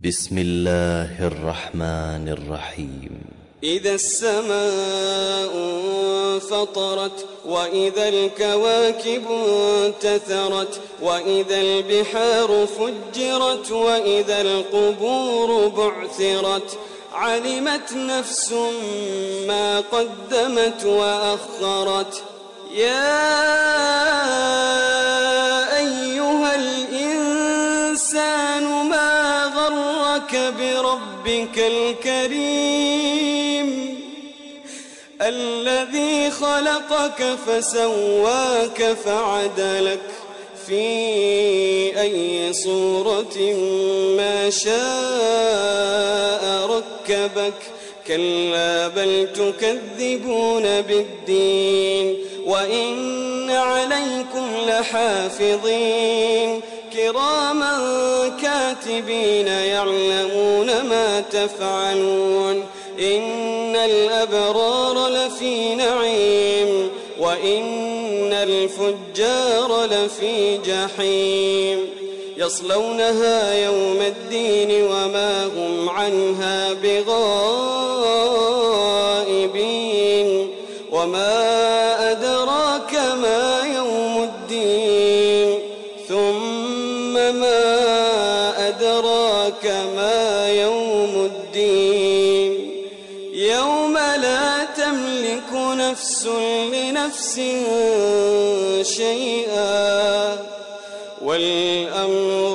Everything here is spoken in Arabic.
بسم الله الرحمن الرحيم. إذا السماء انفطرت وإذا الكواكب انتثرت وإذا البحار فجرت وإذا القبور بعثرت علمت نفس ما قدمت وأخرت. يا أيها الإنسان ما غرك بربك الكريم الذي خلقك فسواك فعدلك في أي صورة ما شاء ركبك. كلا بل تكذبون بالدين وإن عليكم لحافظين كراما كاتبين يعلمون ما تفعلون. إن الأبرار لفي نعيم وإن الفجار لفي جحيم يصلونها يوم الدين وما هم عنها بغائبين. وما أدراك ما يوم الدين ثم ما أدراك ما يوم الدين يوم لا تملك نفس لنفس شيئا والأمر